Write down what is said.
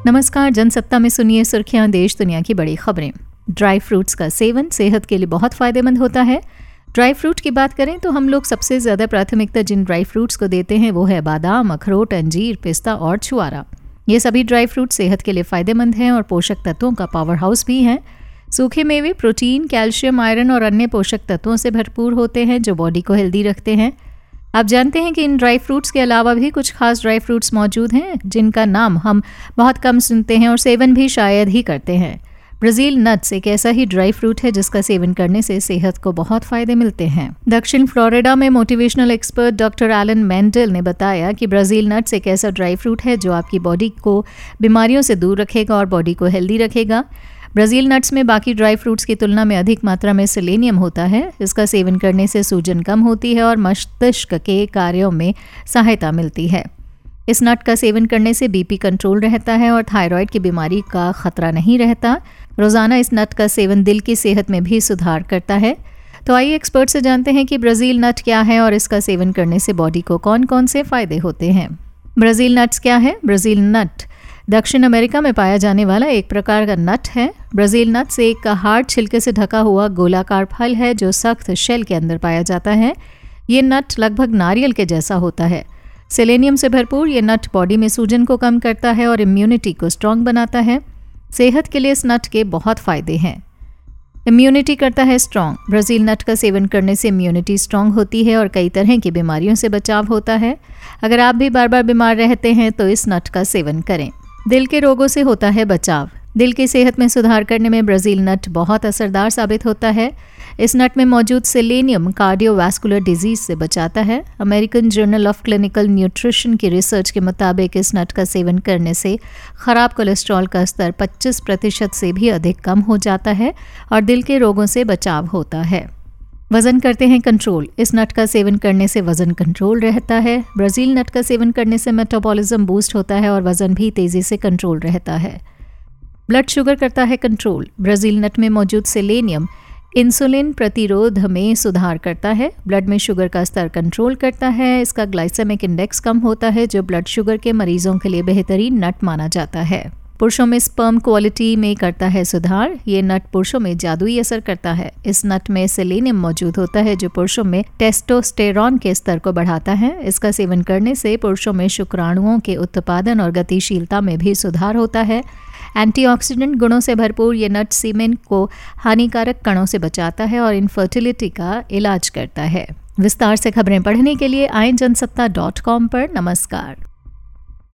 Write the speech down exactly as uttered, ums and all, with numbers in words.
नमस्कार, जनसत्ता में सुनिए सुर्खियां देश दुनिया की बड़ी खबरें। ड्राई फ्रूट्स का सेवन सेहत के लिए बहुत फायदेमंद होता है। ड्राई फ्रूट की बात करें तो हम लोग सबसे ज़्यादा प्राथमिकता जिन ड्राई फ्रूट्स को देते हैं वो है बादाम, अखरोट, अंजीर, पिस्ता और छुआरा। ये सभी ड्राई फ्रूट सेहत के लिए फायदेमंद हैं और पोषक तत्वों का पावर हाउस भी हैं। सूखे मेवे प्रोटीन, कैल्शियम, आयरन और अन्य पोषक तत्वों से भरपूर होते हैं जो बॉडी को हेल्दी रखते हैं। आप जानते हैं कि इन ड्राई फ्रूट्स के अलावा भी कुछ खास ड्राई फ्रूट्स मौजूद हैं जिनका नाम हम बहुत कम सुनते हैं और सेवन भी शायद ही करते हैं। ब्राज़ील नट्स एक ऐसा ही ड्राई फ्रूट है जिसका सेवन करने से सेहत को बहुत फायदे मिलते हैं। दक्षिण फ्लोरिडा में motivational expert doctor Alan Mendel ने बताया कि ब्राज़ील नट्स एक ऐसा ड्राई फ्रूट है जो आपकी बॉडी को बीमारियों से दूर रखेगा और बॉडी को हेल्दी रखेगा। ब्राज़ील नट्स में बाकी ड्राई फ्रूट्स की तुलना में अधिक मात्रा में सेलेनियम होता है। इसका सेवन करने से सूजन कम होती है और मस्तिष्क के कार्यों में सहायता मिलती है। इस नट का सेवन करने से बीपी कंट्रोल रहता है और थायराइड की बीमारी का खतरा नहीं रहता। रोज़ाना इस नट का सेवन दिल की सेहत में भी सुधार करता है। तो आइए एक्सपर्ट से जानते हैं कि ब्राज़ील नट क्या है और इसका सेवन करने से बॉडी को कौन कौन से फायदे होते हैं। ब्राज़ील नट्स क्या है? ब्राज़ील नट दक्षिण अमेरिका में पाया जाने वाला एक प्रकार का नट है। ब्राज़ील नट्स एक हार्ड छिलके से ढका हुआ गोलाकार फल है जो सख्त शेल के अंदर पाया जाता है। ये नट लगभग नारियल के जैसा होता है। सेलेनियम से भरपूर ये नट बॉडी में सूजन को कम करता है और इम्यूनिटी को स्ट्रॉन्ग बनाता है। सेहत के लिए इस नट के बहुत फायदे हैं। इम्यूनिटी करता है स्ट्रॉन्ग। ब्राज़ील नट का सेवन करने से इम्यूनिटी स्ट्रॉन्ग होती है और कई तरह की बीमारियों से बचाव होता है। अगर आप भी बार बार बीमार रहते हैं तो इस नट का सेवन करें। दिल के रोगों से होता है बचाव। दिल की सेहत में सुधार करने में ब्राज़ील नट बहुत असरदार साबित होता है। इस नट में मौजूद सेलेनियम कार्डियोवैस्कुलर डिजीज से बचाता है। American journal of clinical nutrition की रिसर्च के मुताबिक इस नट का सेवन करने से खराब कोलेस्ट्रॉल का स्तर पच्चीस प्रतिशत से भी अधिक कम हो जाता है और दिल के रोगों से बचाव होता है। वज़न करते हैं कंट्रोल। इस नट का सेवन करने से वज़न कंट्रोल रहता है। ब्राज़ील नट का सेवन करने से मेटाबॉलिज्म बूस्ट होता है और वज़न भी तेज़ी से कंट्रोल रहता है। ब्लड शुगर करता है कंट्रोल। ब्राज़ील नट में मौजूद सेलेनियम इंसुलिन प्रतिरोध में सुधार करता है। ब्लड में शुगर का स्तर कंट्रोल करता है। इसका ग्लाइसेमिक इंडेक्स कम होता है जो ब्लड शुगर के मरीजों के लिए बेहतरीन नट माना जाता है। पुरुषों में स्पर्म क्वालिटी में करता है सुधार। ये नट पुरुषों में जादुई असर करता है। इस नट में सेलेनियम मौजूद होता है जो पुरुषों में टेस्टोस्टेरॉन के स्तर को बढ़ाता है। इसका सेवन करने से पुरुषों में शुक्राणुओं के उत्पादन और गतिशीलता में भी सुधार होता है। एंटीऑक्सीडेंट गुणों से भरपूर ये नट सीमेन को हानिकारक कणों से बचाता है और इनफर्टिलिटी का इलाज करता है। विस्तार से खबरें पढ़ने के लिए आए जनसत्ता डॉट कॉम पर। नमस्कार।